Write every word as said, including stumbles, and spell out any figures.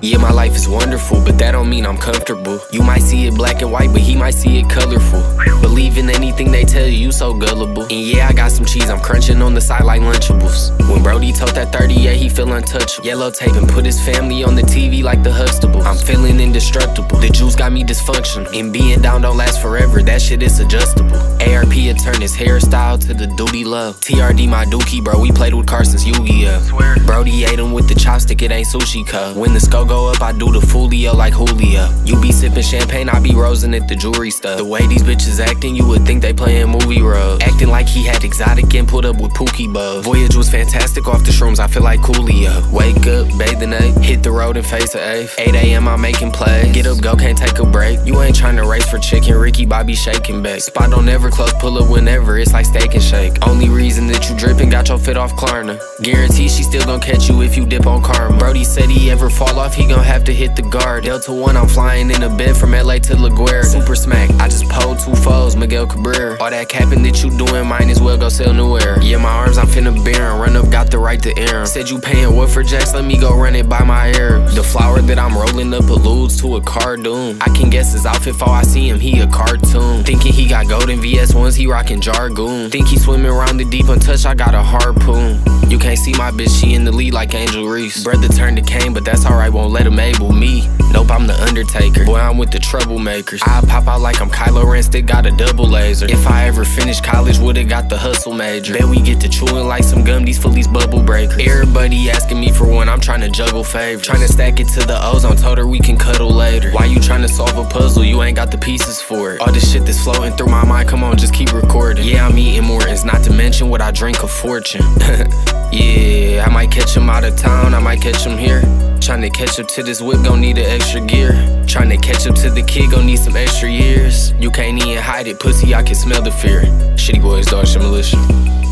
Yeah, my life is wonderful, but that don't mean I'm comfortable. You might see it black and white, but he might see it colorful. Believe in anything they tell you, you so gullible. And yeah, I got some cheese, I'm crunching on the side like Lunchables. When Brody told that thirty-eight, he feel untouchable. Yellow tape and put his family on the T V like the Huxtables. I'm feeling indestructible, the juice got me dysfunctional. And being down don't last forever, that shit is adjustable. A R P had turned his hairstyle to the duty love. T R D my dookie, bro, we played with Carson's Yu-Gi-Oh. Brody ate him with the chopstick, it ain't sushi cup. When the skull go up, I do the Foolio like Julio. You be sipping champagne, I be rosing at the jewelry stuff. The way these bitches acting, you would think they playin' movie roles. Acting like he had exotic and put up with Pookie Bug. Voyage was fantastic off the shrooms, I feel like Coolio. Wake up, bathe the night, hit the road and face the eighth. eight A M I'm making plays. Get up, go, can't take a break. You ain't tryna race for chicken, Ricky Bobby shaking back. Spot don't ever close, pull up whenever, it's like steak and shake. Only reason that you drippin' got your fit off Klarna. Guarantee she still gon' catch you if you dip on karma. Brody said he ever fall off, he gon' have to hit the guard. Delta one, I'm flying in a bed from L A to LaGuardia. Super smack, I just pulled two foes, Miguel Cabrera. All that capping that you doing, might as well go sell new air. Yeah, my arms, I'm finna bear 'em. Run up, got the right to air 'em. Said you paying what for jacks, let me go run it by my Arabs. The flower that I'm rolling up alludes to a cardoon. I can guess his outfit before I see him, he a cartoon. Thinking he got golden V S ones, he rockin' Jargoon. Think he swimming around the deep untouched, I got a harpoon. You can't see my bitch, she in the lead like Angel Reese. Brother turned to Kane, but that's alright, won't let him able me. Nope, I'm the Undertaker. Boy, I'm with the troublemakers. I pop out like I'm Kylo Ren, still got a double laser. If I ever finish college, would've got the hustle major. Bet we get to chewing like some gum, these fullies bubble breakers. Everybody asking me for one, I'm tryna juggle favors. Tryna stack it to the ozone, told her we can cuddle later. Why you tryna solve a puzzle, you ain't got the pieces for it. All this shit that's floating through my mind, come on, just keep recording. Yeah, I'm eating Mortons, not to mention what I drink a fortune. Yeah, I might catch him out of town, I might catch him here. Tryna catch up to this whip, gon' need an extra gear. Tryna catch up to the kid, gon' need some extra years. You can't even hide it, pussy, I can smell the fear. Shitty boys, dog shit militia.